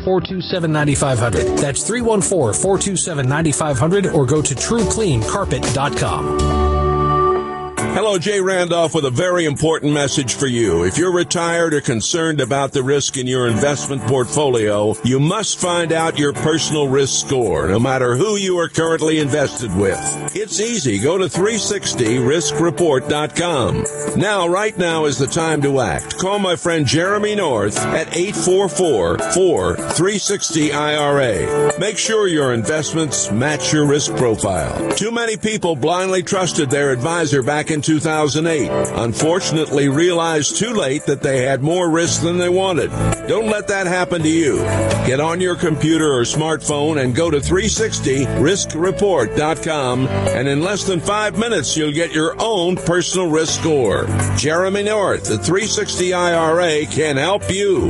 314-427-9500. That's 314-427-9500 or go to TrueCleanCarpet.com. Hello, Jay Randolph with a very important message for you. If you're retired or concerned about the risk in your investment portfolio, you must find out your personal risk score, no matter who you are currently invested with. It's easy. Go to 360riskreport.com. Right now is the time to act. Call my friend Jeremy North at 844-360-IRA. Make sure your investments match your risk profile. Too many people blindly trusted their advisor back in 2008. Unfortunately, realized too late that they had more risk than they wanted. Don't let that happen to you. Get on your computer or smartphone and go to 360riskreport.com, and in less than 5 minutes, you'll get your own personal risk score. Jeremy North at 360-IRA can help you.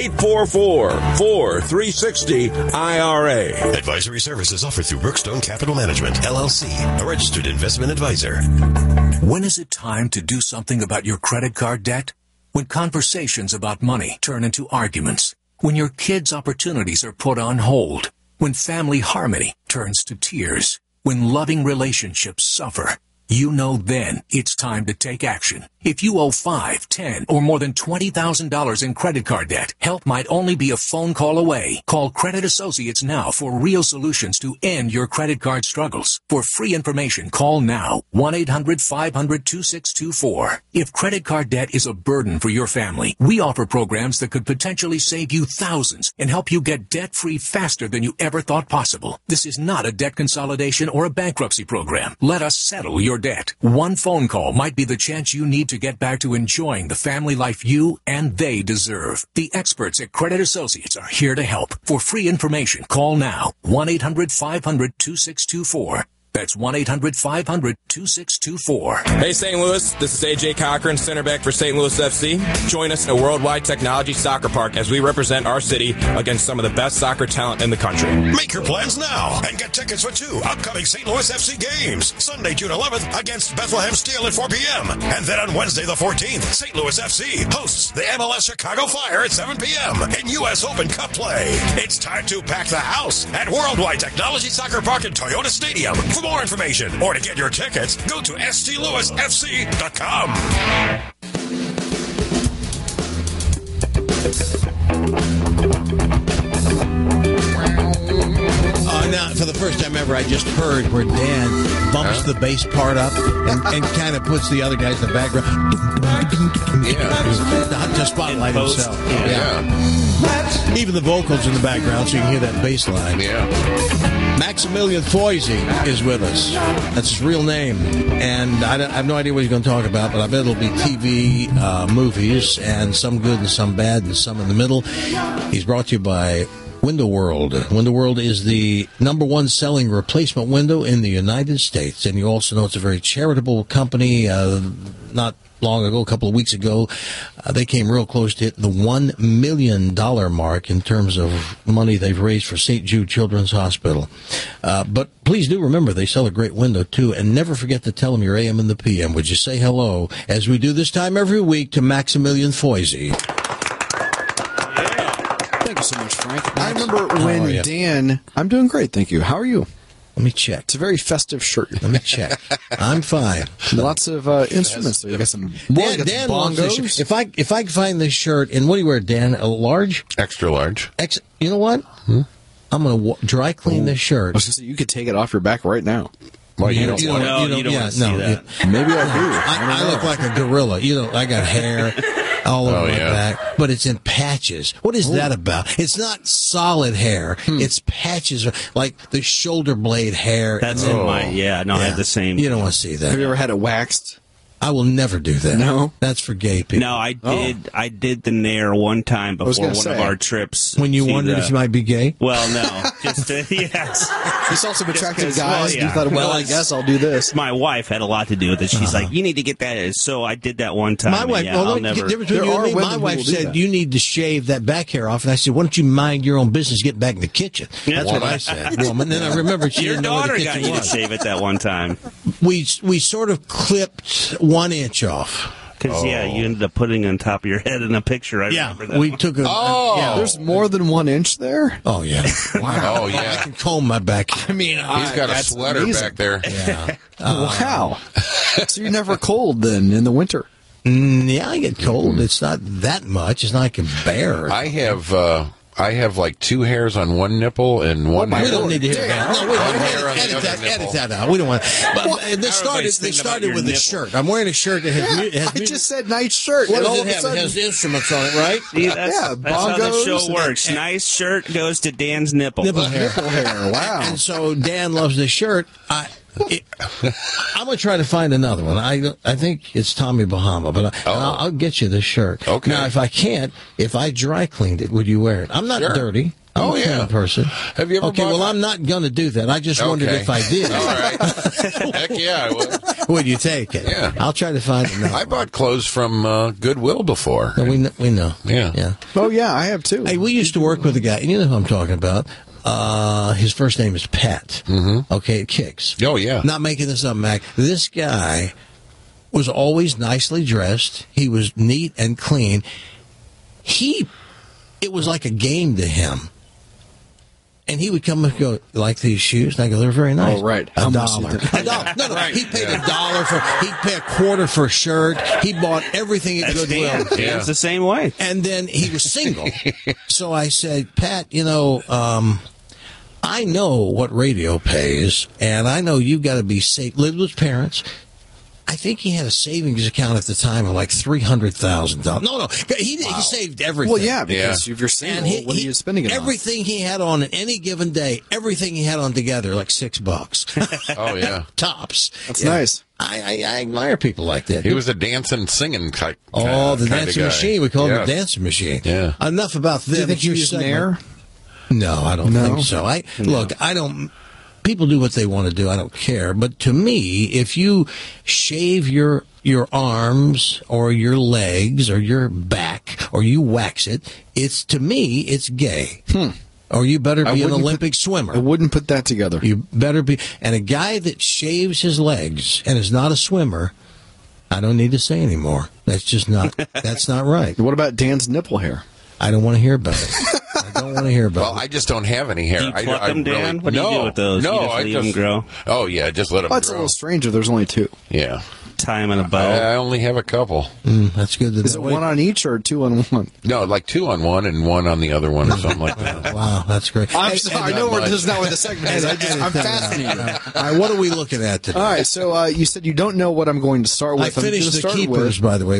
844-360-IRA. Advisory services offered through Brookstone Capital Management, LLC, a registered investment advisor. When is it time to do something about your credit card debt? When conversations about money turn into arguments. When your kids' opportunities are put on hold. When family harmony turns to tears. When loving relationships suffer. You know then it's time to take action. If you owe $5, $10, or more than $20,000 in credit card debt, help might only be a phone call away. Call Credit Associates now for real solutions to end your credit card struggles. For free information, call now. 1-800-500-2624. If credit card debt is a burden for your family, we offer programs that could potentially save you thousands and help you get debt-free faster than you ever thought possible. This is not a debt consolidation or a bankruptcy program. Let us settle your debt. One phone call might be the chance you need to get back to enjoying the family life you and they deserve. The experts at Credit Associates are here to help. For free information, call now. 1-800-500-2624. That's 1-800-500-2624. Hey, St. Louis, this is A.J. Cochran, center back for St. Louis FC. Join us in a worldwide technology soccer park as we represent our city against some of the best soccer talent in the country. Make your plans now and get tickets for 2 upcoming St. Louis FC games. Sunday, June 11th against Bethlehem Steel at 4 p.m. And then on Wednesday the 14th, St. Louis FC hosts the MLS Chicago Fire at 7 p.m. in U.S. Open Cup play. It's time to pack the house at Worldwide Technology Soccer Park in Toyota Stadium. For more information or to get your tickets, go to stlouisfc.com. Now, for the first time ever, I just heard where Dan bumps the bass part up and kind of puts the other guys in the background. To spotlight himself. Yeah. Even the vocals in the background, so you can hear that bass line. Yeah. Maximilian Foisey is with us. That's his real name. And I have no idea what he's going to talk about, but I bet it'll be TV, movies, and some good and some bad and some in the middle. He's brought to you by Window World. Window World is the #1 selling replacement window in the United States. And you also know it's a very charitable company. Not long ago, a couple of weeks ago, they came real close to hitting the $1 million mark in terms of money they've raised for St. Jude Children's Hospital. But please do remember, they sell a great window, too. And never forget to tell them your AM and the PM. Would you say hello, as we do this time every week, to Maximilian Foisey. Thank you so much, Frank. I remember when Dan... I'm doing great, thank you. How are you? Let me check. It's a very festive shirt. Let me check. I'm fine. Lots of instruments. You got some Dan wants this shirt. If I can find this shirt, and what do you wear, Dan? A large? Extra large. You know what? I'm going to dry clean this shirt. I was going to say, you could take it off your back right now. Well, you don't want to see that. Maybe I do. I look like a gorilla. I got hair all over my back, but it's in patches. What is that about? It's not solid hair. It's patches, like the shoulder blade hair. That's in my, I have the same. You don't want to see that. Have you ever had it waxed? I will never do that. No? That's for gay people. No, I did. I did the Nair one time before one of our trips. When you wondered if you might be gay? Well, no. Just yes. You saw some attractive guys. You thought, I guess I'll do this. My wife had a lot to do with it. She's like, you need to get that. So I did that one time. My wife, my wife said, you need to shave that back hair off. And I said, why don't you mind your own business, get back in the kitchen? That's what I said. And then I remember she Your didn't know where daughter the got kitchen you was. to shave it that one time. We sort of clipped 1 inch off. Because, you ended up putting on top of your head in a picture. I remember that. We took a... There's more than 1 inch there? Oh, yeah. Wow. Oh, yeah. I can comb my back. I mean, he's got a sweater amazing. back there. Yeah. Wow. So you're never cold then in the winter? Yeah, I get cold. It's not that much. It's not like a bear. I have like 2 hairs on one nipple and one hair. We don't need to hear that. No, we don't. Edit that out. We don't want. But this started with the shirt. I'm wearing a shirt that has I just said nice shirt. What does it have? It has instruments on it, right? See, that's how the show works. Nice shirt goes to Dan's nipple. Nipple hair. Wow. And so Dan loves the shirt. I'm going to try to find another one. I think it's Tommy Bahama, but I'll get you this shirt. Okay. Now, if I can't, if I dry cleaned it, would you wear it? I'm not dirty. I'm a kind of person. Have you ever I'm not going to do that. I just wondered if I did. All right. Heck yeah, I would. Would you take it? Yeah. I'll try to find another I bought clothes from Goodwill before. one. We know. Yeah. Oh, yeah, I have too. Hey, we used to work with a guy, and you know who I'm talking about. His first name is Pat. Mm-hmm. Okay, it kicks. Oh, yeah. Not making this up, Mac. This guy was always nicely dressed. He was neat and clean. It was like a game to him. And he would come and go, like these shoes? And I go, they're very nice. Oh, right. $1. $1. No. Right. He paid $1 he'd pay $0.25 for a shirt. He bought everything at Goodwill. Dan's the same way. And then he was single. So I said, Pat, I know what radio pays, and I know you've got to be safe. Lived with parents. I think he had a savings account at the time of like $300,000. No, he saved everything. Well, yeah, because if you're single, what are you spending it on? Everything he had on any given day, everything he had on together, like $6. Oh, yeah. Tops. That's nice. I admire people like that. He was a dancing, singing type. The dancing machine. We call him the dancing machine. Yeah. Enough about this. Do you think you used Nair? No, I don't think so. Look, I don't. People do what they want to do. I don't care. But to me, if you shave your arms or your legs or your back or you wax it, to me, it's gay. Or you better be an Olympic swimmer. I wouldn't put that together. You better be. And a guy that shaves his legs and is not a swimmer, I don't need to say anymore. That's just not. That's not right. What about Dan's nipple hair? I don't want to hear about it. I don't want to hear about it. Well, I just don't have any hair. Do you pluck them, Dan? What do you do with those? No, you just leave them grow? Oh, yeah, just let them grow. It's a little stranger. There's only 2. Yeah. Tie them in a bow. I only have a couple. That's good. Is it 1 on each or 2 on 1? No, like 2 on one and 1 on the other one or something like that. Wow, that's great. I'm sorry. I know this is not what the segment is. I'm fascinated. All right, what are we looking at today? All right, so you said you don't know what I'm going to start with. I finished The Keepers, by the way,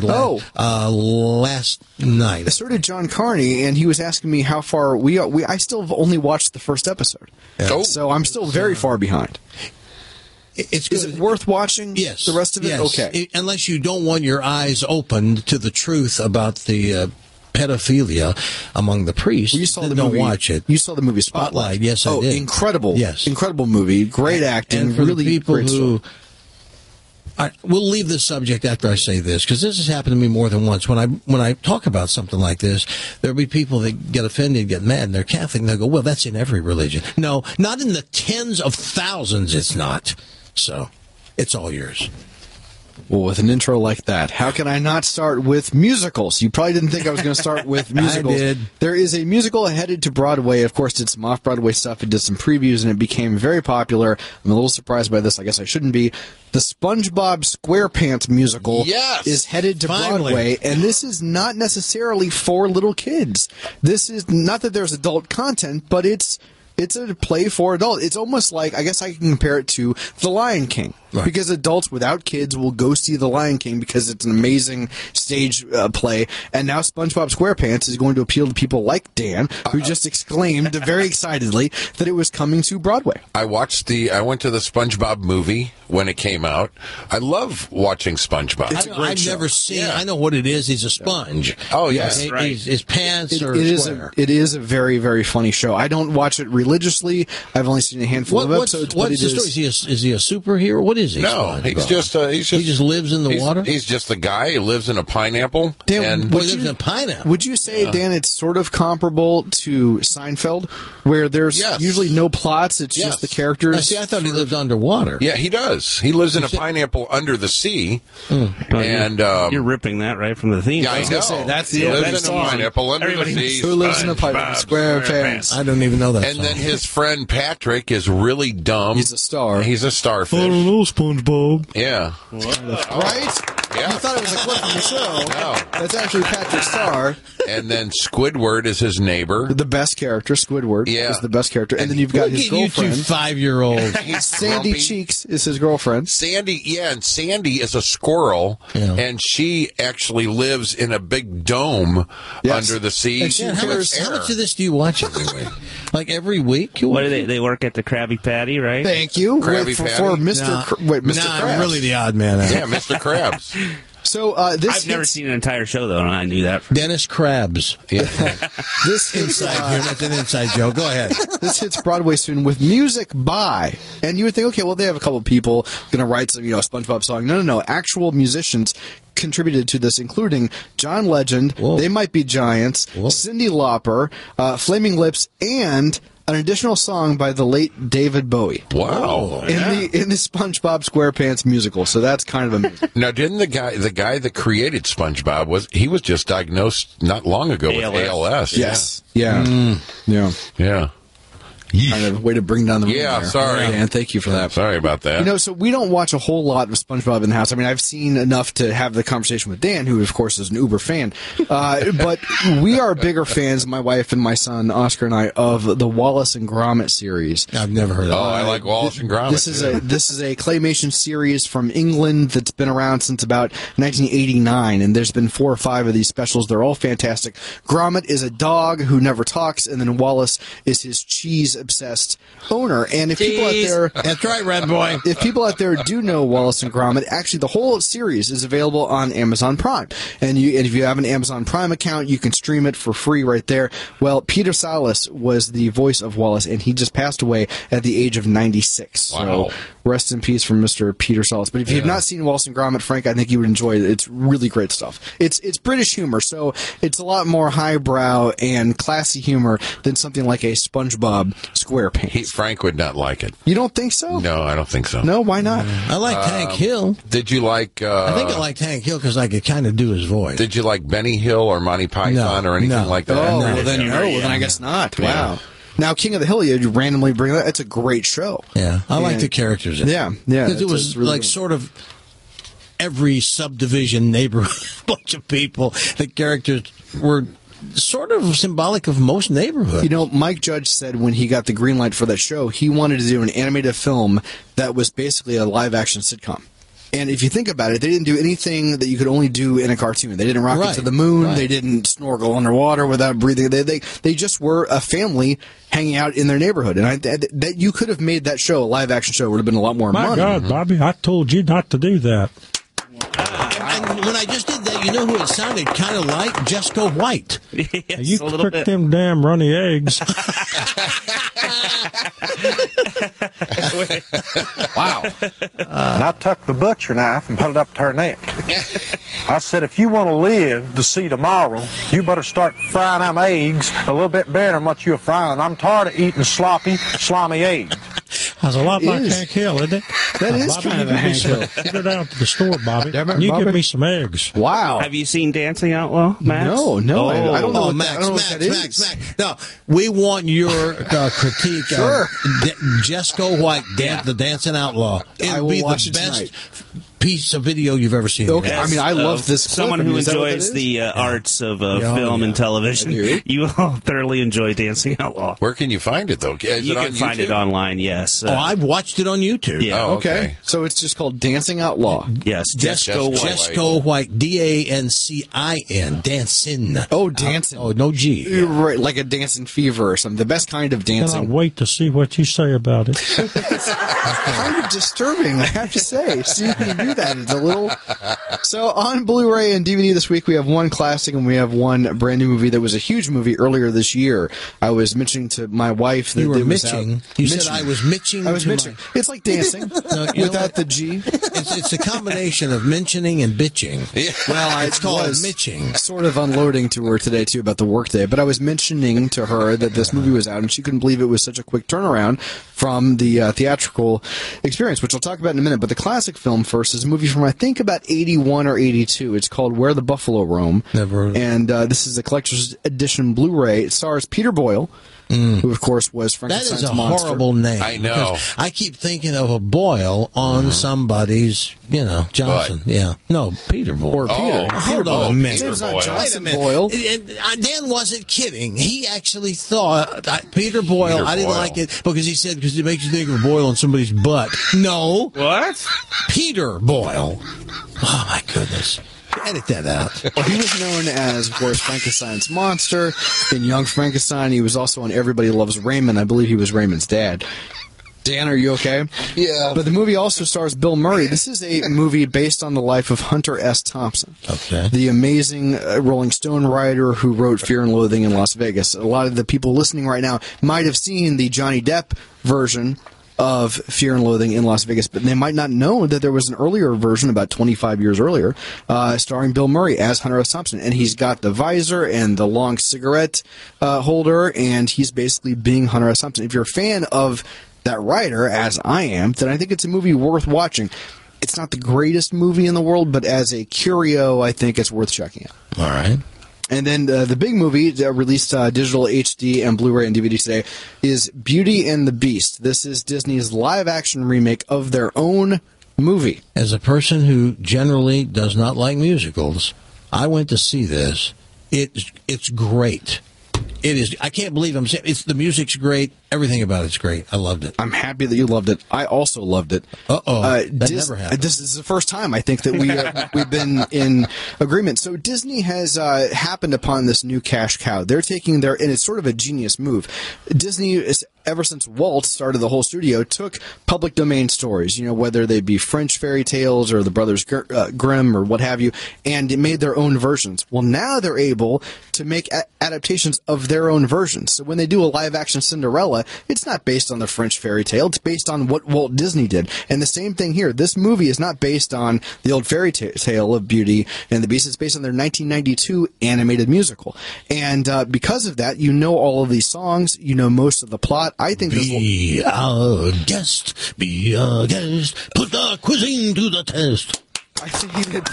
last night. So did John Carney, and he was asking me how far I still have only watched the first episode. Yeah. So I'm still very far behind. Is it worth watching? Yes. The rest of it? Yes. Okay. Unless you don't want your eyes opened to the truth about the pedophilia among the priests, you saw the don't movie, watch it. You saw the movie Spotlight. Yes, I did. Incredible. Yes. Incredible movie. Great acting. And for really the people great who... story. We'll leave this subject after I say this, because this has happened to me more than once. When I talk about something like this, there'll be people that get offended, get mad, and they're Catholic, and they'll go, well, that's in every religion. No, not in the tens of thousands, it's not. So, it's all yours. Well, with an intro like that, how can I not start with musicals? You probably didn't think I was going to start with musicals. I did. There is a musical headed to Broadway. Of course, did some off-Broadway stuff. It did some previews, and it became very popular. I'm a little surprised by this. I guess I shouldn't be. The SpongeBob SquarePants musical is headed to Broadway, and this is not necessarily for little kids. This is not that there's adult content, but it's a play for adults. It's almost like, I guess I can compare it to The Lion King. Right. Because adults without kids will go see The Lion King because it's an amazing stage play. And now SpongeBob SquarePants is going to appeal to people like Dan, who just exclaimed very excitedly that it was coming to Broadway. I went to the SpongeBob movie when it came out. I love watching SpongeBob. I've never seen it. I know what it is. He's a sponge. Oh, yes. Right. His pants are square. It is a very, very funny show. I don't watch it religiously. I've only seen a handful of episodes. What's the story? Is he a superhero? What is is he? No, SpongeBob? he just lives in the water. He's just the guy who lives in a pineapple. Dan, and Boy, he lives in a pineapple. Would you say, Dan, it's sort of comparable to Seinfeld, where there's usually no plots, it's just the characters? I thought he lived underwater. Yeah, he does. He lives in a pineapple under the sea. And you're ripping that right from the theme. Yeah, I know. Say, that's he lives in a pineapple under the sea. Who lives in a pineapple? SquarePants. I don't even know that. And song. then his friend Patrick is really dumb. He's a star. He's a starfish. I don't know, SpongeBob. Yeah. Right? Yeah. You thought it was a clip from the show. No. That's actually Patrick Starr. And then Squidward is his neighbor. The best character, Squidward, is the best character. And then you've got his girlfriend. You 5-year-old. Sandy grumpy. Cheeks is his girlfriend. Sandy is a squirrel, and she actually lives in a big dome under the sea. And how much of this do you watch anyway? Like every week? What do they work at the Krabby Patty, right? Thank you. Krabby For Patty? Mr. Mr. I'm Krabs. really the odd man out. Yeah, Mr. Krabs. So I've never seen an entire show though, and I knew that. Dennis Krabs. Yeah. This hits, That's an inside joke. Go ahead. This hits Broadway soon with music by, and you would think, okay, well, they have a couple people going to write some, SpongeBob song. No. Actual musicians contributed to this, including John Legend, They Might Be Giants, Cyndi Lauper, Flaming Lips, and an additional song by the late David Bowie. Wow. In the SpongeBob SquarePants musical. So that's kind of amazing. Now, didn't the guy that created SpongeBob was just diagnosed not long ago with ALS? Yes. Yeah. Yeah. Kind of way to bring down the room there. Sorry. Dan, thank you for that. Sorry about that. So we don't watch a whole lot of SpongeBob in the house. I mean, I've seen enough to have the conversation with Dan, who, of course, is an Uber fan. But we are bigger fans, my wife and my son, Oscar and I, of the Wallace and Gromit series. I've never heard of it. Oh, I like Wallace and Gromit. This is a claymation series from England that's been around since about 1989, and there's been 4 or 5 of these specials. They're all fantastic. Gromit is a dog who never talks, and then Wallace is his cheese-obsessed owner. And if people out there... That's right, Red Boy. If people out there do know Wallace and Gromit, actually the whole series is available on Amazon Prime. And if you have an Amazon Prime account, you can stream it for free right there. Well, Peter Sallis was the voice of Wallace, and he just passed away at the age of 96. Wow. So rest in peace from Mr. Peter Sallis. But if you've not seen Wallace and Gromit, Frank, I think you would enjoy it. It's really great stuff. It's British humor, so it's a lot more highbrow and classy humor than something like a SpongeBob SquarePants. Frank would not like it. You don't think so? No, I don't think so. No, why not? I like Hank Hill. Did you like... I think I liked Hank Hill because I could kind of do his voice. Did you like Benny Hill or Monty Python or anything like that? Oh, well then I guess not. Wow. Now, King of the Hill, you randomly bring that. It's a great show. Yeah, I like the characters in it. Yeah. Because it was really sort of every subdivision neighborhood, bunch of people. The characters were sort of symbolic of most neighborhoods. Mike Judge said when he got the green light for that show, he wanted to do an animated film that was basically a live-action sitcom. And if you think about it, they didn't do anything that you could only do in a cartoon. They didn't rocket to the moon. Right. They didn't snorkel underwater without breathing. They just were a family hanging out in their neighborhood. And that you could have made that show a live-action show. It would have been a lot more money. My God, Bobby, I told you not to do that. And when I just did that, you know who it sounded kind of like? Jessica White. Yes, you cooked them damn runny eggs. Wow. And I took the butcher knife and put it up to her neck. I said, if you want to live to see tomorrow, you better start frying them eggs a little bit better than what you're frying. I'm tired of eating slimy eggs. That's a lot like Hank Hill, isn't it? That is Bobby, kind of a Hank Hill. You go down to the store, Bobby. You Bobby? give me some eggs. Wow. Have you seen Dancing Outlaw, Max? No. I don't know. Max. No, we want your critique of Jesco White, the Dancing Outlaw. I will watch it tonight. Piece of video you've ever seen. Okay. I mean, I love this. Someone who enjoys the arts of film and television, you will thoroughly enjoy Dancing Outlaw. Where can you find it, though? Is you it can on find it online, yes. I've watched it on YouTube. Yeah. Oh, okay. So it's just called Dancing Outlaw. Yes, Jesco White, D-A-N-C-I-N, Dancing. Oh, dancing. Oh, no G. You're right, like a dancing fever or something. The best kind of dancing. Cannot wait to see what you say about it. It's kind of disturbing, I have to say. See, you can do do that. It's a little. So on Blu-ray and DVD this week, we have one classic and we have one brand new movie that was a huge movie earlier this year. I was mentioning to my wife that you were it was mitching. Out. You mitching. said I was mitching. I was mitching. It's like dancing without the G. It's a combination of mentioning and bitching. Yeah. Well, it's called mitching. Sort of unloading to her today too about the workday, but I was mentioning to her that this movie was out, and she couldn't believe it was such a quick turnaround from the theatrical experience, which I'll talk about in a minute. But the classic film first is a movie from I think about 81 or 82. It's called Where the Buffalo Roam. Never. And this is a collector's edition Blu-ray. It stars Peter Boyle. Who, of course, was Frankenstein's monster. That is a monster. horrible name. I know. I keep thinking of a Boyle on somebody's, Johnson. What? Yeah. No, Peter Boyle. Or Peter. Hold on a minute. It's not Boyle. Johnson Wait a minute. Boyle. Dan wasn't kidding. He actually thought Peter Boyle. Peter I didn't Boyle. like it because he said because it makes you think of a boil on somebody's butt. No. What? Peter Boyle. Oh my goodness. Edit that out. Well, he was known as, of course, Frankenstein's monster. In Young Frankenstein, he was also on Everybody Loves Raymond. I believe he was Raymond's dad. Dan, are you okay? Yeah. But the movie also stars Bill Murray. This is a movie based on the life of Hunter S. Thompson. Okay. The amazing Rolling Stone writer who wrote Fear and Loathing in Las Vegas. A lot of the people listening right now might have seen the Johnny Depp version of Fear and Loathing in Las Vegas, but they might not know that there was an earlier version about 25 years earlier starring Bill Murray as Hunter S. Thompson, and he's got the visor and the long cigarette holder, and he's basically being Hunter S. Thompson. If you're a fan of that writer, as I am, then I think it's a movie worth watching. It's not the greatest movie in the world, but as a curio, I think it's worth checking out. All right. And then the big movie released digital HD and Blu-ray and DVD today is Beauty and the Beast. This is Disney's live-action remake of their own movie. As a person who generally does not like musicals, I went to see this. It's great. It is. I can't believe I'm saying the music's great. Everything about it's great. I loved it. I'm happy that you loved it. I also loved it. That never happened. This is the first time I think that we've been in agreement. So Disney has happened upon this new cash cow. They're taking and it's sort of a genius move. Disney is, ever since Walt started the whole studio, took public domain stories, whether they be French fairy tales or the Brothers Grimm or what have you, and it made their own versions. Well, now they're able to make adaptations of their own versions. So when they do a live-action Cinderella, it's not based on the French fairy tale. It's based on what Walt Disney did. And the same thing here. This movie is not based on the old fairy tale of Beauty and the Beast. It's based on their 1992 animated musical. And because of that, all of these songs, most of the plot. I think Be our guest, put the cuisine to the test. I think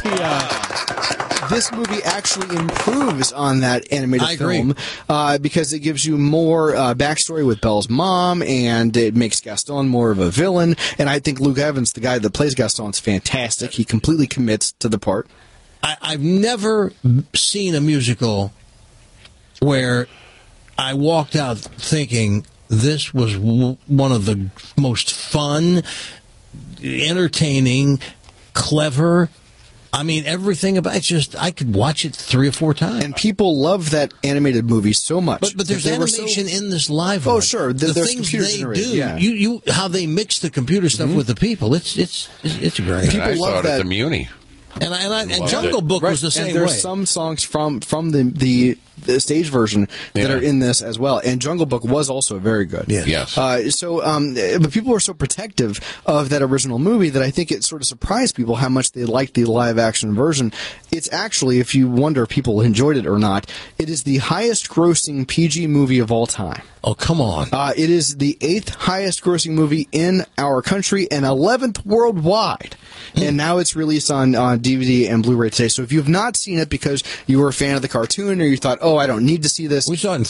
that this movie actually improves on that animated film because it gives you more backstory with Belle's mom, and it makes Gaston more of a villain. And I think Luke Evans, the guy that plays Gaston, is fantastic. He completely commits to the part. I've never seen a musical where I walked out thinking this was one of the most fun, entertaining, clever. I mean, everything about it's just I could watch it 3 or 4 times. And people love that animated movie so much. But there's animation in this live. Oh, sure. The things they do, how they mix the computer stuff with the people. It's great. People I love saw it at the Muni. And Jungle Book was the same way. There's some songs from the stage version that are in this as well. And Jungle Book was also very good. Yes. But people were so protective of that original movie that I think it sort of surprised people how much they liked the live-action version. It's actually, if you wonder if people enjoyed it or not, it is the highest-grossing PG movie of all time. Oh, come on. It is the 8th highest-grossing movie in our country and 11th worldwide. And now it's released on DVD and Blu-ray today. So if you have not seen it because you were a fan of the cartoon or you thought, I don't need to see this. We saw it in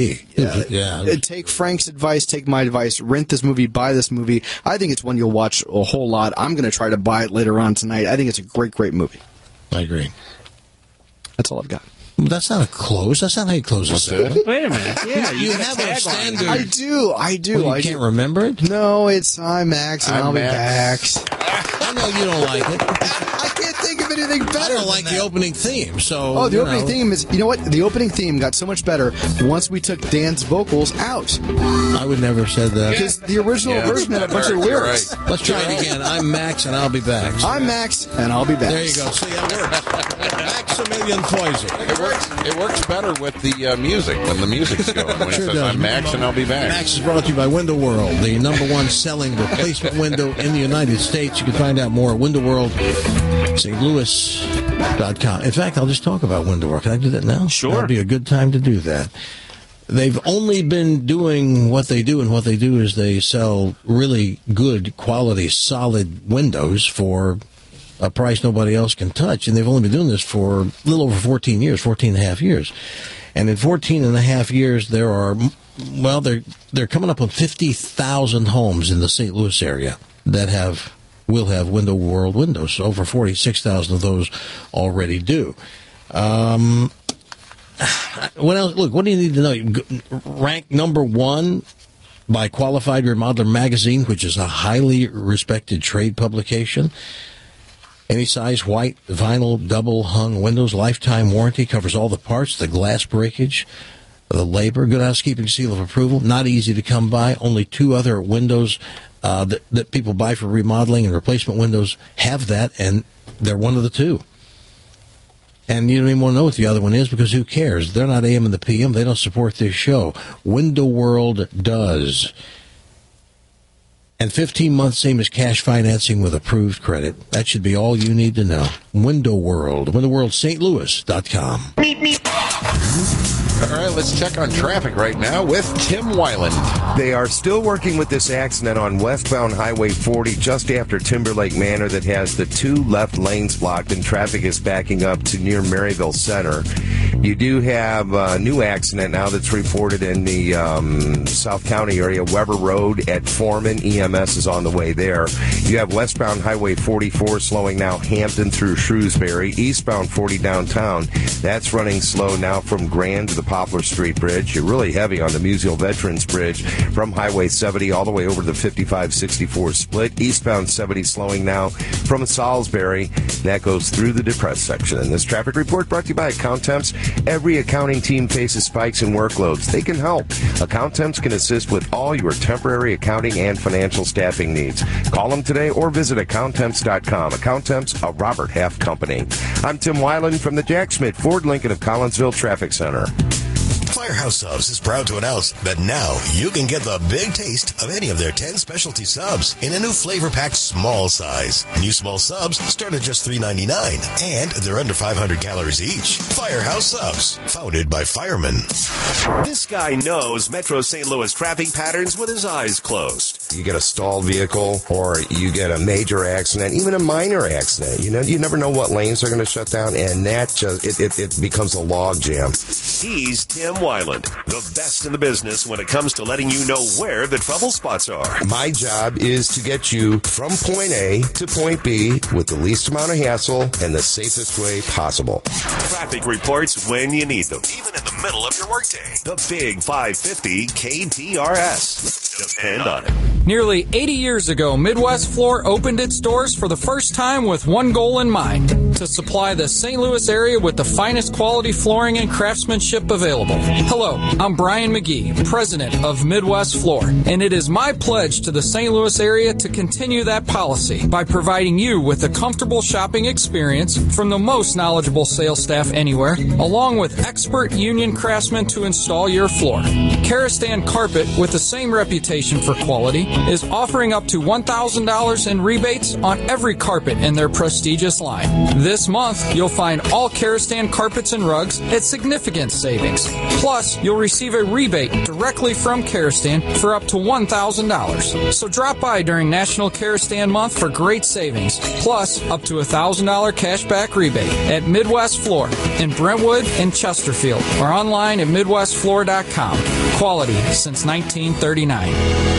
3D. Take Frank's advice, take my advice, rent this movie, buy this movie. I think it's one you'll watch a whole lot. I'm going to try to buy it later on tonight. I think it's a great, great movie. I agree. That's all I've got. That's not a close. That's not how you close a sentence. Wait a minute. Yeah, you have a standard. I do. Well, you can't remember it? No, it's I'm Max, and I'll be back. I know you don't like it. I can't think of anything better. I don't like the opening theme. So the opening theme is, you know what? The opening theme got so much better once we took Dan's vocals out. I would never have said that. Because the original version had a bunch of lyrics. Right. Let's try it again. I'm Max, and I'll be back. I'm Max, and I'll be back. There you go. See, that works. Maximilian Poison. It works better with the music when the music's going. When it says, I'm Max, and I'll be back. Max is brought to you by Window World, the #1 selling replacement window in the United States. You can find out more at Window World, St. Louis.com. In fact, I'll just talk about Window World. Can I do that now? Sure. That would be a good time to do that. They've only been doing what they do, and what they do is they sell really good quality, solid windows for a price nobody else can touch. And they've only been doing this for a little over 14 years, 14 and a half years. And in 14 and a half years, there are, well, they're coming up on 50,000 homes in the St. Louis area that will have Window World windows. Over 46,000 of those already do. What else? Look, what do you need to know? Ranked #1 by Qualified Remodeler Magazine, which is a highly respected trade publication. Any size white vinyl double hung windows, lifetime warranty, covers all the parts, the glass breakage, the labor, good housekeeping seal of approval. Not easy to come by. Only 2 other windows that people buy for remodeling and replacement windows have that, and they're one of the 2. And you don't even want to know what the other one is, because who cares? They're not AM and the PM. They don't support this show. Window World does. And 15 months, same as cash financing with approved credit. That should be all you need to know. Window World. WindowWorldSt.Louis.com. All right, let's check on traffic right now with Tim Weiland. They are still working with this accident on westbound Highway 40 just after Timberlake Manor that has the 2 left lanes blocked, and traffic is backing up to near Maryville Center. You do have a new accident now that's reported in the South County area. Weber Road at Foreman. EMS is on the way there. You have westbound Highway 44 slowing now Hampton through Shrewsbury. Eastbound 40 downtown. That's running slow now from Grand to the Poplar Street Bridge. You're really heavy on the Musial Veterans Bridge from Highway 70 all the way over to the 55-64 split. Eastbound 70 slowing now from Salisbury. That goes through the depressed section. And this traffic report brought to you by Accountemps. Every accounting team faces spikes in workloads. They can help. Accountemps can assist with all your temporary accounting and financial staffing needs. Call them today or visit Accountemps.com. Accountemps, a Robert Half company. I'm Tim Weiland from the Jack Schmidt Ford Lincoln of Collinsville Traffic Center. Firehouse Subs is proud to announce that now you can get the big taste of any of their 10 specialty subs in a new flavor-packed small size. New small subs start at just $3.99, and they're under 500 calories each. Firehouse Subs, founded by firemen. This guy knows Metro St. Louis traffic patterns with his eyes closed. You get a stalled vehicle, or you get a major accident, even a minor accident. You never know what lanes are going to shut down, and that just it becomes a log jam. He's Tim Weiland, the best in the business when it comes to letting you know where the trouble spots are. My job is to get you from point A to point B with the least amount of hassle and the safest way possible. Traffic reports when you need them, even in the middle of your workday. The Big 550 KTRS. Depend on it. Nearly 80 years ago, Midwest Floor opened its doors for the first time with one goal in mind: to supply the St. Louis area with the finest quality flooring and craftsmanship available. Hello, I'm Brian McGee, president of Midwest Floor, and it is my pledge to the St. Louis area to continue that policy by providing you with a comfortable shopping experience from the most knowledgeable sales staff anywhere, along with expert union craftsmen to install your floor. Karastan Carpet, with the same reputation for quality, is offering up to $1,000 in rebates on every carpet in their prestigious line. This month, you'll find all Karastan carpets and rugs at significant savings. Plus, you'll receive a rebate directly from Karastan for up to $1,000. So drop by during National Karastan Month for great savings, plus up to $1,000 cashback rebate at Midwest Floor in Brentwood and Chesterfield, or online at MidwestFloor.com. Quality since 1939.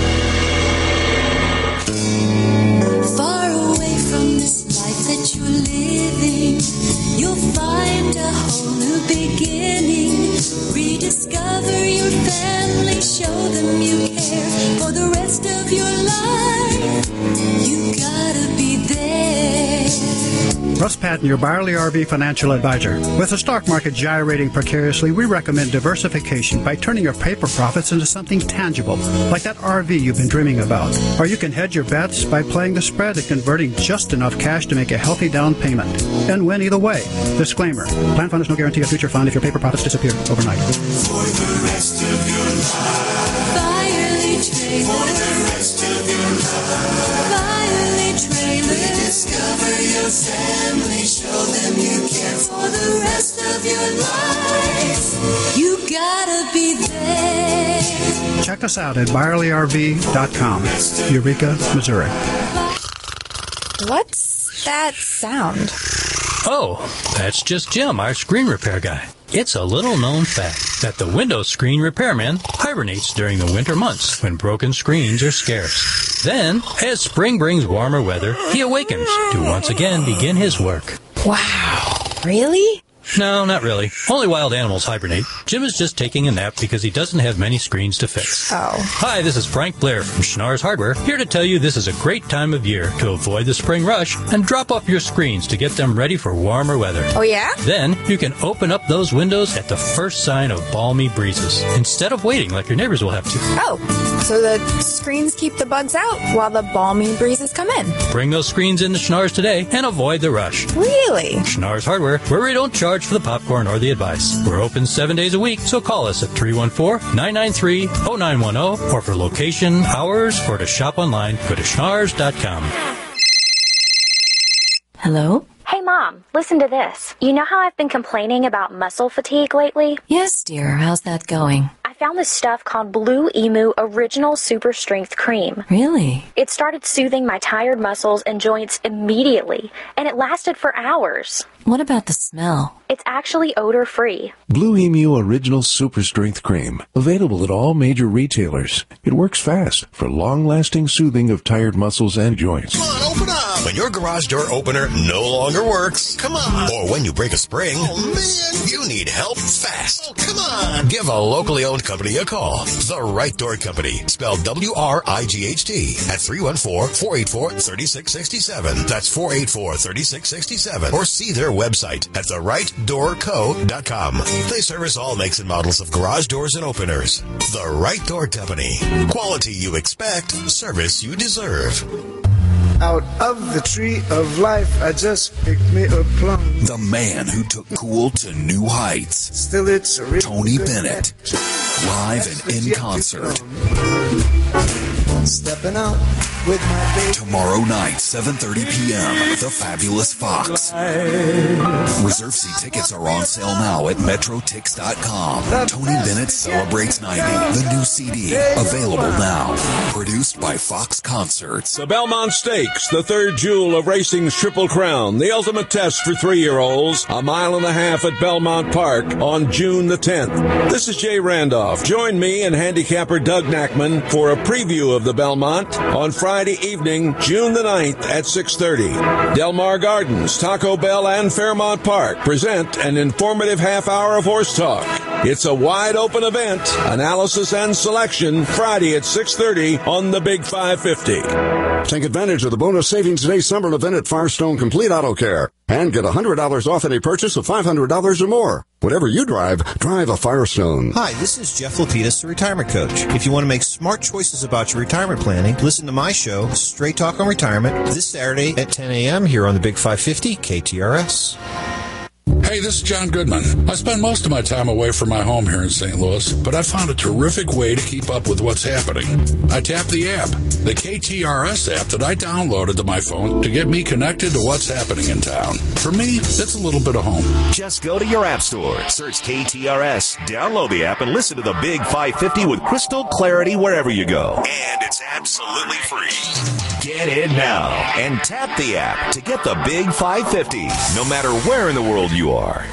Far away from this life that you're living, you'll find a whole new beginning. Rediscover your family, show them you care for the rest of your life. You gotta be there. Russ Patton, your Byerly RV financial advisor. With the stock market gyrating precariously, we recommend diversification by turning your paper profits into something tangible, like that RV you've been dreaming about. Or you can hedge your bets by playing the spread and converting just enough cash to make a healthy down payment. And win either way. Disclaimer. Plan fund is no guarantee of future fund if your paper profits disappear overnight. For the rest of your life. Byerly Trailers. For the rest of your life. Byerly Trailers. Discover your family. Show them you care. For the rest of your life. You gotta be there. Check us out at ByerlyRV.com. Eureka, Missouri. What's that sound? Oh, that's just Jim, our screen repair guy. It's a little known fact that the window screen repairman hibernates during the winter months when broken screens are scarce. Then, as spring brings warmer weather, he awakens to once again begin his work. Wow. Really? No, not really. Only wild animals hibernate. Jim is just taking a nap because he doesn't have many screens to fix. Oh. Hi, this is Frank Blair from Schnarr's Hardware, here to tell you this is a great time of year to avoid the spring rush and drop off your screens to get them ready for warmer weather. Oh, yeah? Then, you can open up those windows at the first sign of balmy breezes, instead of waiting like your neighbors will have to. Oh, so the screens keep the bugs out while the balmy breezes come in. Bring those screens into Schnarr's today and avoid the rush. Really? Schnarr's Hardware, where we don't charge for the popcorn or the advice. We're open 7 days a week, so call us at 314-993-0910, or for location, hours, or to shop online, go to schnars.com. Hello? Hey, Mom, listen to this. You know how I've been complaining about muscle fatigue lately? Yes, dear. How's that going? I found this stuff called Blue Emu Original Super Strength Cream. Really? It started soothing my tired muscles and joints immediately, and it lasted for hours. What about the smell? It's actually odor-free. Blue Emu Original Super Strength Cream. Available at all major retailers. It works fast for long-lasting soothing of tired muscles and joints. Come on, open up! When your garage door opener no longer works, come on! Or when you break a spring, oh man, you need help fast. Oh, come on! Give a locally owned company a call. The Right Door Company, spelled WRIGHT, at 314-484-3667. That's 484-3667. Or see their website at therightdoorco.com. They service all makes and models of garage doors and openers. The Right Door Company. Quality you expect, service you deserve. Out of the tree of life, I just picked me a plum. The man who took cool to new heights. Still, it's a Tony Bennett. Live and in concert. Stepping out with my baby. Tomorrow night, 7:30 p.m. The Fabulous Fox. Reserve seat tickets are on sale now at MetroTix.com. Tony Bennett Celebrates 90. The new CD. Available now. Produced by Fox Concerts. The Belmont Stakes, the third jewel of racing's Triple Crown. The ultimate test for 3-year-olds. A mile and a half at Belmont Park on June the 10th. This is Jay Randolph. Join me and handicapper Doug Knackman for a preview of the Belmont on Friday evening, June the 9th at 6:30. Del Mar Gardens, Taco Bell, and Fairmont Park present an informative half hour of horse talk. It's a wide open event, analysis and selection, Friday at 6:30 on the Big 550. Take advantage of the bonus savings today summer event at Firestone Complete Auto Care and get $100 off any purchase of $500 or more. Whatever you drive a Firestone. Hi, this is Jeff Lapidus, the Retirement Coach. If you want to make smart choices about your retirement planning, listen to my show, Straight Talk on Retirement, this Saturday at 10 a.m. here on the Big 550 KTRS. Hey, this is John Goodman. I spend most of my time away from my home here in St. Louis, but I found a terrific way to keep up with what's happening. I tap the app, the KTRS app that I downloaded to my phone to get me connected to what's happening in town. For me, it's a little bit of home. Just go to your app store, search KTRS, download the app, and listen to the Big 550 with crystal clarity wherever you go. And it's absolutely free. Get in now and tap the app to get the Big 550, no matter where in the world you are.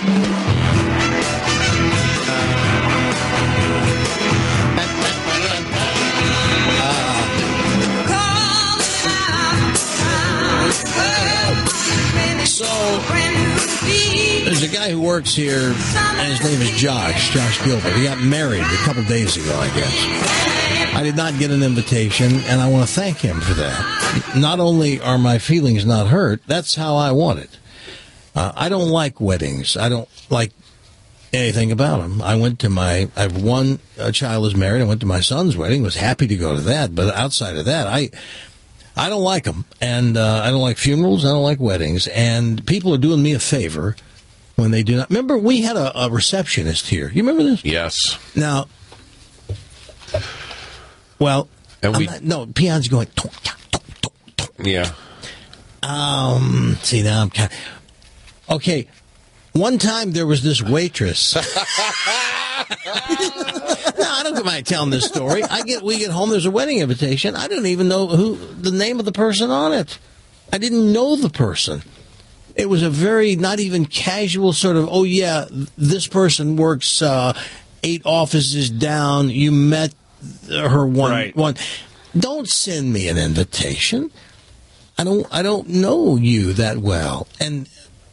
So, there's a guy who works here, and his name is Josh Gilbert. He got married a couple days ago, I guess. I did not get an invitation, and I want to thank him for that. Not only are my feelings not hurt, that's how I want it. I don't like weddings. I don't like anything about them. I have one child is married. I went to my son's wedding, was happy to go to that, but outside of that, I don't like them, and I don't like funerals. I don't like weddings, and people are doing me a favor when they do not. Remember, we had a receptionist here. You remember this? Yes. Now, well, Peon's going. Yeah. See, now I'm kind of... Okay, one time there was this waitress. No, I don't mind telling this story. We get home, there's a wedding invitation. I didn't even know the name of the person on it. I didn't know the person. It was a very not even casual sort of, oh yeah, this person works 8 offices down. You met her one. Don't send me an invitation. I don't know you that well, and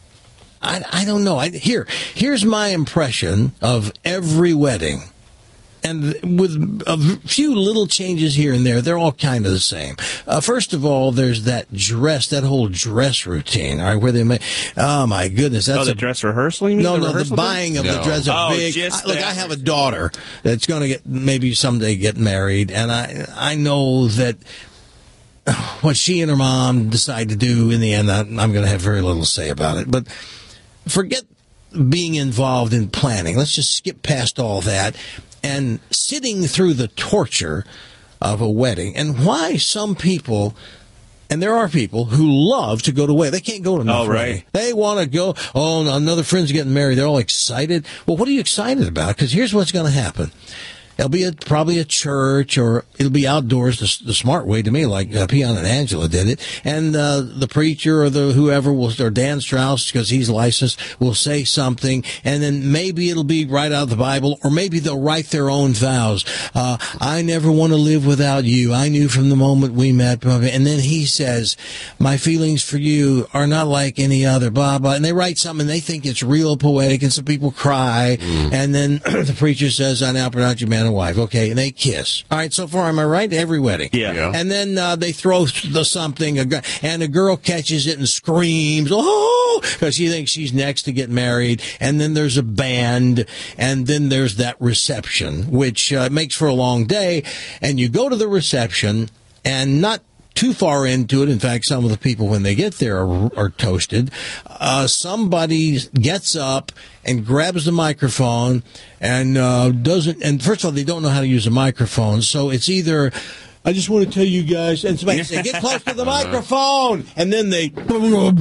I don't know. Here's my impression of every wedding, and with a few little changes here and there, they're all kind of the same. First of all, there's that whole dress routine, all right, where they make. Oh my goodness, that's the dress rehearsal. You mean the buying of the dress. I have a daughter that's going to maybe someday get married, and I know that. What she and her mom decide to do in the end, I'm going to have very little to say about it. But forget being involved in planning. Let's just skip past all that and sitting through the torture of a wedding. And why some people, and there are people who love to go to weddings. They can't go to enough weddings. They want to go, another friend's getting married. They're all excited. Well, what are you excited about? Because here's what's going to happen. It'll be probably a church, or it'll be outdoors the smart way to me, like Peon and Angela did it. And the preacher or whoever or Dan Strauss, because he's licensed, will say something, and then maybe it'll be right out of the Bible, or maybe they'll write their own vows. I never want to live without you. I knew from the moment we met. And then he says, my feelings for you are not like any other, blah, blah. And they write something, and they think it's real poetic, and some people cry. And then the preacher says, I now pronounce you man and wife. Okay, and they kiss. All right, so far, am I right? Every wedding. Yeah. And then they throw something, and a girl catches it and screams, oh, because she thinks she's next to get married. And then there's a band, and then there's that reception, which makes for a long day. And you go to the reception, and not too far into it. In fact, some of the people, when they get there, are toasted. Somebody gets up and grabs the microphone and doesn't. And first of all, they don't know how to use a microphone, so it's either. I just want to tell you guys, and somebody say, get close to the microphone, and then they, and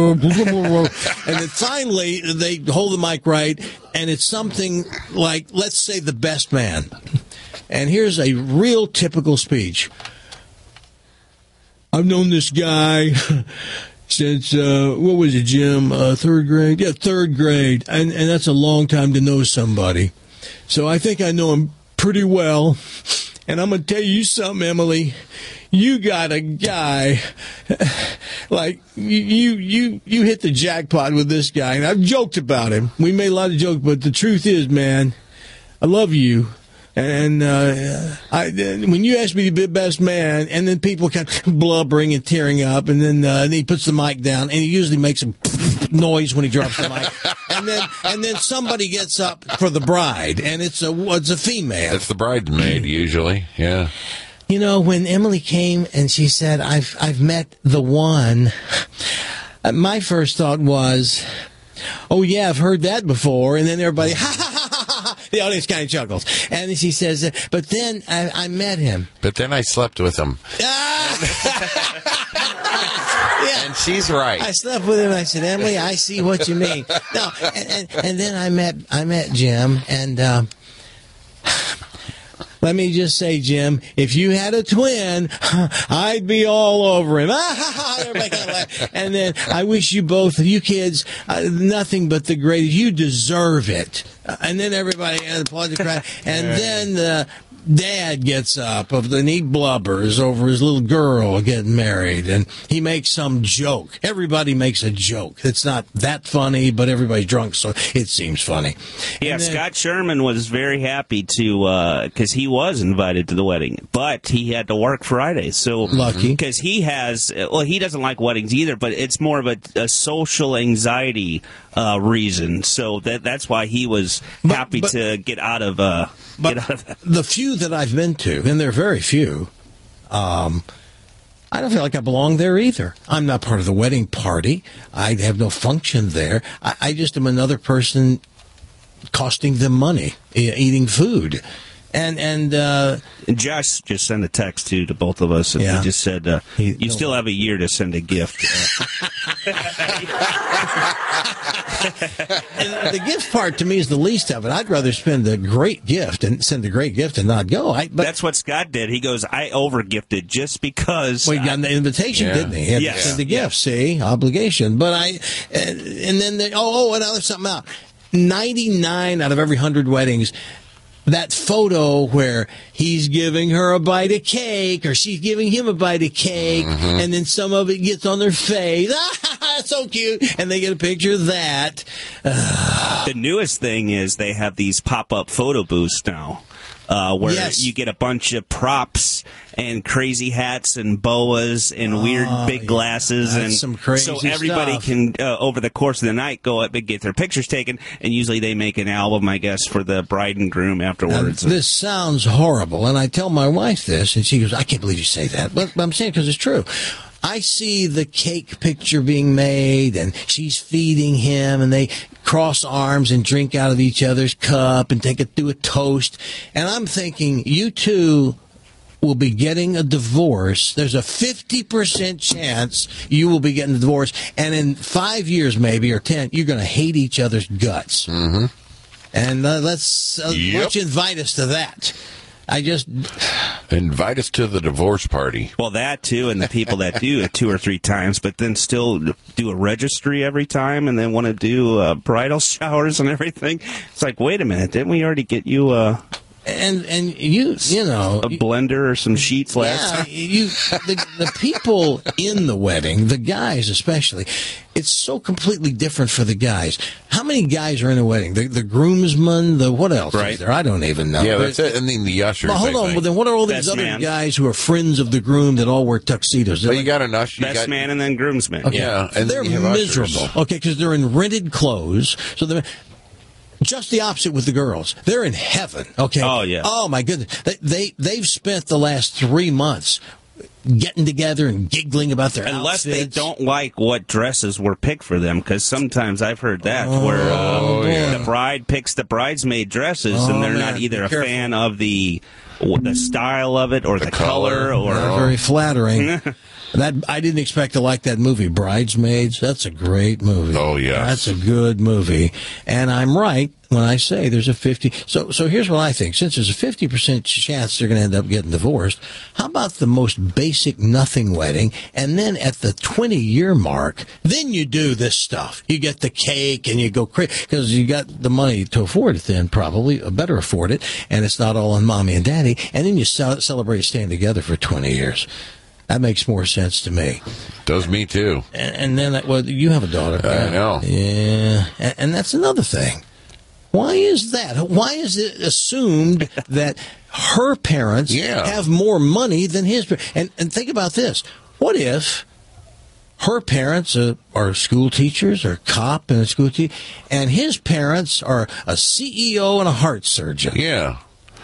then finally they hold the mic right, and it's something like, let's say, the best man. And here's a real typical speech. I've known this guy since, what was it, Jim? Third grade? Yeah, third grade. And that's a long time to know somebody. So I think I know him pretty well. And I'm going to tell you something, Emily. You got a guy, like, you hit the jackpot with this guy. And I've joked about him. We made a lot of jokes, but the truth is, man, I love you. And when you ask me to be the best man, and then people kind of blubbering and tearing up, and then he puts the mic down, and he usually makes a noise when he drops the mic, and then somebody gets up for the bride, and it's a female. It's the bridesmaid usually, yeah. You know, when Emily came and she said, "I've met the one," my first thought was, "Oh yeah, I've heard that before," and then everybody. The audience kind of chuckles. And then she says, but then I met him. But then I slept with him. Yeah. And she's right. I slept with him. I said, Emily, I see what you mean. No, and then I met Jim, and let me just say, Jim, if you had a twin, I'd be all over him. Everybody kind of laugh. And then I wish you both, you kids, nothing but the greatest. You deserve it. And then everybody applauded, cried. And then dad gets up and he blubbers over his little girl getting married, and he makes some joke. Everybody makes a joke. It's not that funny, but everybody's drunk, so it seems funny. Yeah, then, Scott Sherman was very happy to, because he was invited to the wedding, but he had to work Friday. So lucky, because he doesn't like weddings either, but it's more of a social anxiety reason. So that's why he was happy to get out of. The few that I've been to, and they're very few, I don't feel like I belong there either. I'm not part of the wedding party. I have no function there. I just am another person costing them money, eating food. And Josh just sent a text to both of us, and he just said, you still have a year to send a gift. And the gift part to me is the least of it. I'd rather spend a great gift and send a great gift and not go. That's what Scott did. He goes, I over-gifted just because. Well, he got the invitation, didn't he? He had to send the gift, see? Obligation. But and then, and I'll leave something out. 99 out of every 100 weddings, that photo where he's giving her a bite of cake or she's giving him a bite of cake, and then some of it gets on their face. So cute. And they get a picture of that. The newest thing is they have these pop-up photo booths now. Where you get a bunch of props and crazy hats and boas and weird big glasses, and some crazy so everybody stuff. can over the course of the night go up and get their pictures taken, and usually they make an album, I guess, for the bride and groom afterwards. This sounds horrible, and I tell my wife this, and she goes, "I can't believe you say that," but I'm saying because it's true. I see the cake picture being made, and she's feeding him, and they cross arms and drink out of each other's cup and do a toast. And I'm thinking, you two will be getting a divorce. There's a 50% chance you will be getting a divorce, and in 5 years, maybe, or 10, you're going to hate each other's guts. Mm-hmm. And let's you invite us to that. I just invite us to the divorce party. Well, that too, and the people that do it 2 or 3 times, but then still do a registry every time, and then want to do bridal showers and everything. It's like, wait a minute, didn't we already get you and you know, a blender or some sheets last time? The people in the wedding, the guys especially, it's so completely different for the guys. How many guys are in a wedding? The groomsmen, what else is there? I don't even know. Yeah, that's it. And then the ushers. Well, hold on. Well, then what are all these other guys who are friends of the groom that all wear tuxedos? Well, you got an usher. Best man and then groomsman. Okay. Yeah, and they're miserable. Ushers. Okay, because they're in rented clothes. So they're just the opposite with the girls. They're in heaven. Okay. Oh yeah. Oh my goodness. They've spent the last 3 months getting together and giggling about their unless outfits. They don't like what dresses were picked for them, because sometimes I've heard that where the bride picks the bridesmaid dresses and they're not either a fan of the style of it or the color or very flattering. That I didn't expect to like that movie, Bridesmaids. That's a great movie. Oh, yeah. That's a good movie. And I'm right when I say there's a 50. So here's what I think. Since there's a 50% chance they're going to end up getting divorced, how about the most basic nothing wedding? And then at the 20-year mark, then you do this stuff. You get the cake and you go crazy because you got the money to afford it then, probably. Better afford it. And it's not all on mommy and daddy. And then you celebrate staying together for 20 years. That makes more sense to me. Does me too. And then, you have a daughter. I know. Yeah. And that's another thing. Why is that? Why is it assumed that her parents have more money than his parents? And think about this. What if her parents are school teachers or cop and a school teacher, and his parents are a CEO and a heart surgeon? Yeah.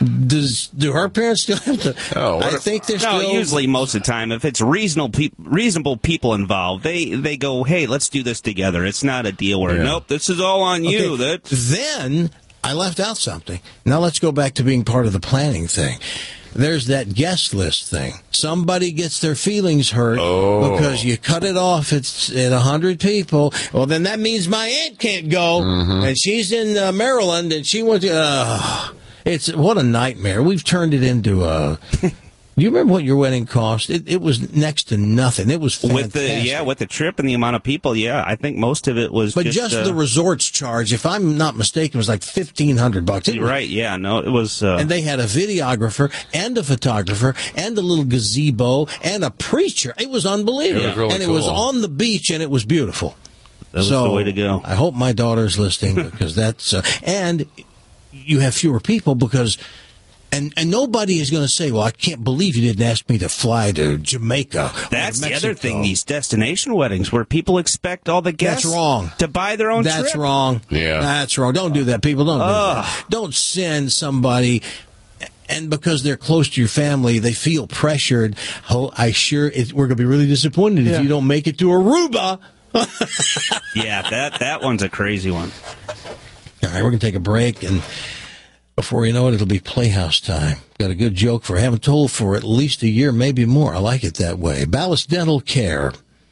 Do her parents still have to? I think they're still. No, usually most of the time, if it's reasonable people involved, they go, hey, let's do this together. It's not a deal where, nope, this is all on you. Okay. Then I left out something. Now let's go back to being part of the planning thing. There's that guest list thing. Somebody gets their feelings hurt because you cut it off at 100 people. Well, then that means my aunt can't go, and she's in Maryland, and she wants to. What a nightmare. We've turned it into Do you remember what your wedding cost? It was next to nothing. It was fantastic. With the trip and the amount of people, I think most of it was But just the resorts charge, if I'm not mistaken, was like $1,500. Right, yeah, no, it was... and they had a videographer and a photographer and a little gazebo and a preacher. It was unbelievable. It was really and it cool. was on the beach, and it was beautiful. That was the way to go. I hope my daughter's listening, because that's... and you have fewer people because... And nobody is going to say, well, I can't believe you didn't ask me to fly to Jamaica. That's the other thing, these destination weddings where people expect all the guests That's wrong. to buy their own trip. That's wrong. Yeah. That's wrong. Don't do that, people. Don't do that. Don't send somebody, and because they're close to your family, they feel pressured. Oh, we're going to be really disappointed if you don't make it to Aruba. Yeah, that one's a crazy one. All right, we're going to take a break, and before you know it, it'll be Playhouse time. Got a good joke for haven't told for at least a year, maybe more. I like it that way. Ballas Dental Care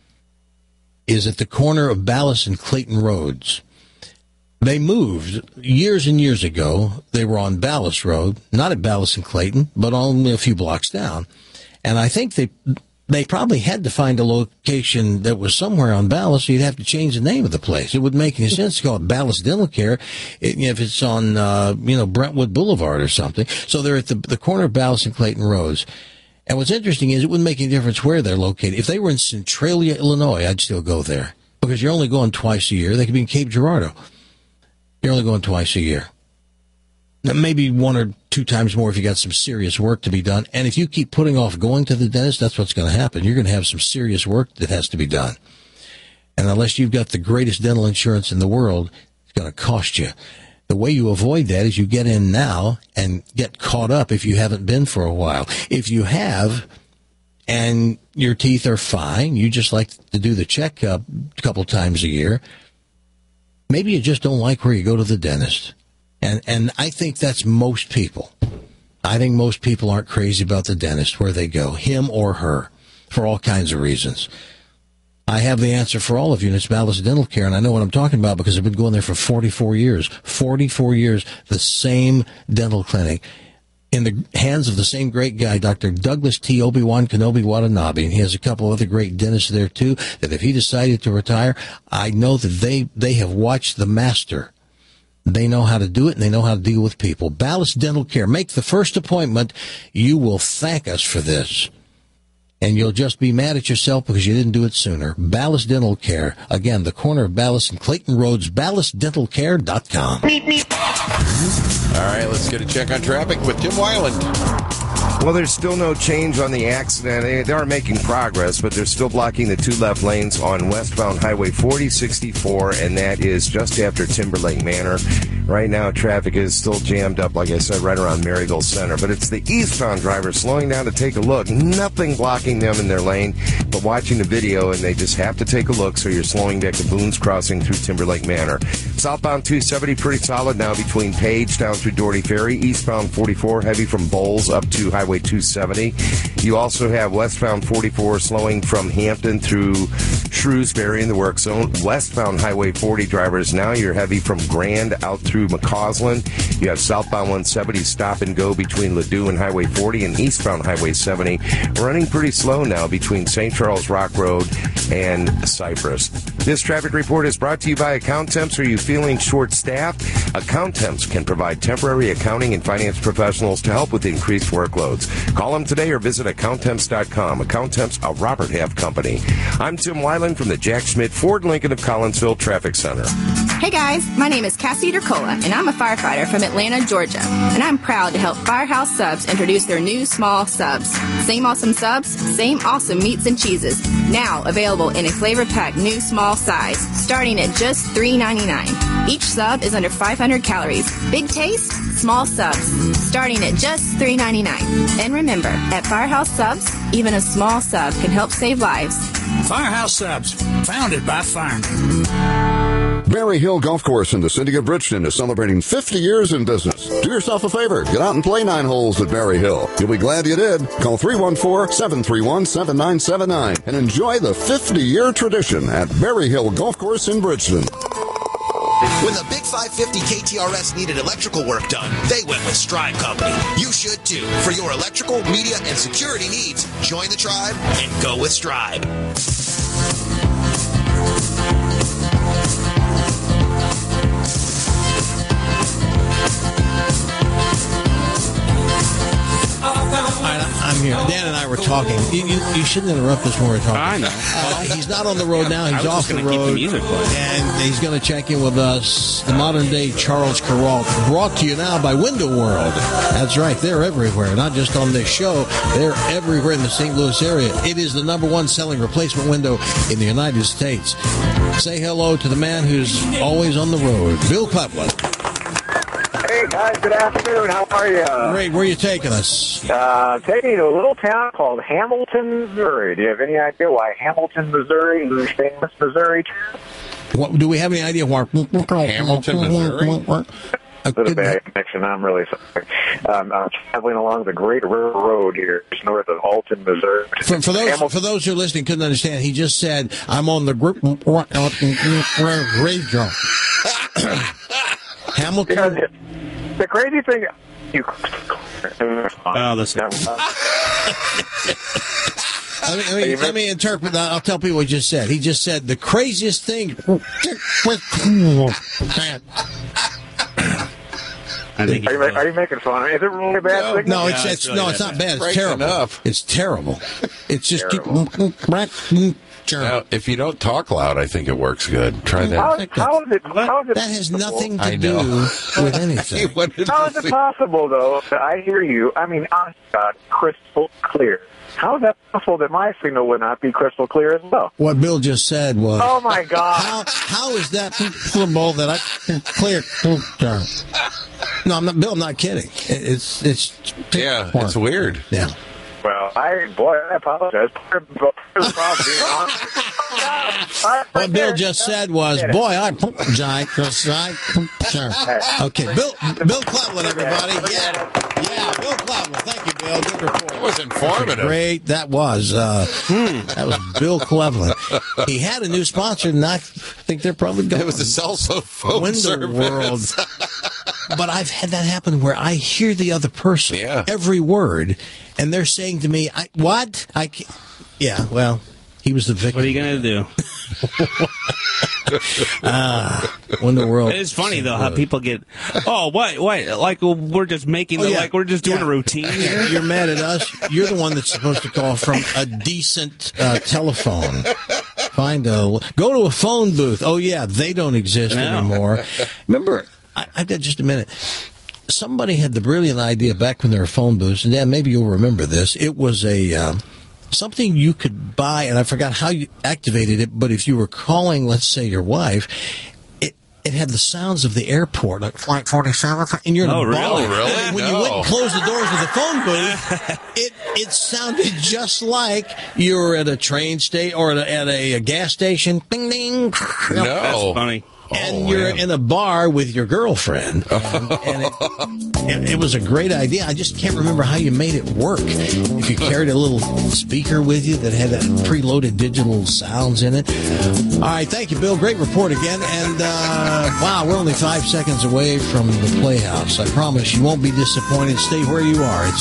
is at the corner of Ballas and Clayton Roads. They moved years and years ago. They were on Ballas Road, not at Ballas and Clayton, but only a few blocks down. And I think they probably had to find a location that was somewhere on Ballas, so you'd have to change the name of the place. It wouldn't make any sense to call it Ballas Dental Care if it's on, Brentwood Boulevard or something. So they're at the corner of Ballas and Clayton Roads. And what's interesting is it wouldn't make any difference where they're located. If they were in Centralia, Illinois, I'd still go there because you're only going twice a year. They could be in Cape Girardeau. You're only going twice a year. Now, maybe 1 or 2 times more if you got some serious work to be done. And if you keep putting off going to the dentist, that's what's going to happen. You're going to have some serious work that has to be done. And unless you've got the greatest dental insurance in the world, it's going to cost you. The way you avoid that is you get in now and get caught up if you haven't been for a while. If you have and your teeth are fine, you just like to do the checkup a couple times a year, maybe you just don't like where you go to the dentist. And I think that's most people. I think most people aren't crazy about the dentist, where they go, him or her, for all kinds of reasons. I have the answer for all of you, and it's Ballas Dental Care, and I know what I'm talking about because I've been going there for 44 years. 44 years, the same dental clinic, in the hands of the same great guy, Dr. Douglas T. Obi-Wan Kenobi Watanabe, and he has a couple of other great dentists there, too, that if he decided to retire, I know that they have watched the master. They know how to do it, and they know how to deal with people. Ballas Dental Care. Make the first appointment. You will thank us for this. And you'll just be mad at yourself because you didn't do it sooner. Ballas Dental Care. Again, the corner of Ballas and Clayton Roads, ballasdentalcare.com. All right, let's get a check on traffic with Tim Weiland. Well, there's still no change on the accident. They are making progress, but they're still blocking the 2 left lanes on westbound Highway 4064, and that is just after Timberlake Manor. Right now, traffic is still jammed up, like I said, right around Maryville Center. But it's the eastbound drivers slowing down to take a look. Nothing blocking them in their lane, but watching the video, and they just have to take a look, so you're slowing back to Boone's Crossing through Timberlake Manor. Southbound 270, pretty solid now between Page down through Doherty Ferry. Eastbound 44, heavy from Bowles up to Highway 270. You also have westbound 44 slowing from Hampton through Shrewsbury in the work zone. Westbound Highway 40 drivers, now you're heavy from Grand out through McCausland. You have southbound 170 stop and go between Ladue and Highway 40, and eastbound Highway 70 running pretty slow now between St. Charles Rock Road and Cypress. This traffic report is brought to you by Account Temps. Are you feeling short-staffed? Account Temps can provide temporary accounting and finance professionals to help with increased workloads. Call them today or visit AccountTemps.com. Account Temps, a Robert Half company. I'm Tim Weiland from the Jack Schmidt Ford Lincoln of Collinsville Traffic Center. Hey guys, my name is Cassie Dercola, and I'm a firefighter from Atlanta, Georgia. And I'm proud to help Firehouse Subs introduce their new small subs. Same awesome subs, same awesome meats and cheeses. Now available in a flavor-packed new small size, starting at just $3.99. Each sub is under 500 calories. Big taste, small subs, starting at just $3.99. And remember, at Firehouse Subs, even a small sub can help save lives. Firehouse Subs, founded by firemen. Berry Hill Golf Course in the city of Bridgeton is celebrating 50 years in business. Do yourself a favor. Get out and play 9 holes at Berry Hill. You'll be glad you did. Call 314-731-7979 and enjoy the 50-year tradition at Berry Hill Golf Course in Bridgeton. When the Big 550 KTRS needed electrical work done, they went with Strive Company. You should too. For your electrical, media, and security needs, join the tribe and go with Strive. I'm here. Dan and I were talking. You shouldn't interrupt us when we're talking. I know. He's not on the road now. He's off the road. Keep the music playing. And he's going to check in with us. The modern day Charles Kuralt, brought to you now by Window World. That's right. They're everywhere. Not just on this show. They're everywhere in the St. Louis area. It is the #1 selling replacement window in the United States. Say hello to the man who's always on the road, Bill Kleplin. Hey guys, good afternoon. How are you? Great. Where are you taking us? Taking you to a little town called Hamilton, Missouri. Do you have any idea why Hamilton, Missouri is a famous Missouri town? What, do we have any idea why? Hamilton, Missouri? A little bad connection. I'm really sorry. I'm traveling along the Great River Road here, just north of Alton, Missouri. For those who are listening couldn't understand, he just said, "I'm on the Great Road." Hamilton. The crazy thing, Let me interpret that. I'll tell people what he just said. He just said the craziest thing. Are you making fun of me? Is it really bad? No, it's not bad. It's terrible. Enough. It's terrible. It's just Now, if you don't talk loud, I think it works good. Try that. How is it? That has nothing to do with anything. How is it possible, though, that I hear you? I mean, honest God, crystal clear. How is that possible that my signal would not be crystal clear as well? What Bill just said was, oh my God! How is that possible that I can clear? No, I'm not. Bill, I'm not kidding. It's weird. Yeah. Well, I apologize. Part of the problem being honest. What Bill just said was, boy, I okay, Bill Kleplin, everybody. Yeah, Bill Kleplin. Thank you, Bill. Good report. That was informative. Great. That was Bill Kleplin. He had a new sponsor, and I think they're probably going. It was the cell phone Window service. World. But I've had that happen where I hear the other person, every word, and they're saying to me, "What? I can't." Yeah, well, he was the victim. What are you going to do? Window World. It is funny though how people get. Oh, what? Like we're just making like we're just doing a routine here. You're mad at us. You're the one that's supposed to call from a decent telephone. Go to a phone booth. Oh yeah, they don't exist anymore. Remember. I've got just a minute. Somebody had the brilliant idea back when there were phone booths, and Dan, maybe you'll remember this. It was a something you could buy, and I forgot how you activated it, but if you were calling, let's say, your wife, it had the sounds of the airport, like Flight 47, and you're in a bar. Really? When you went and closed the doors of the phone booth, it sounded just like you were at a train station or at a gas station. Bing, ding. No. That's funny. And you're in a bar with your girlfriend. And it was a great idea. I just can't remember how you made it work. If you carried a little speaker with you that had preloaded digital sounds in it. All right, thank you, Bill. Great report again. And, wow, we're only 5 seconds away from the Playhouse. I promise you won't be disappointed. Stay where you are. It's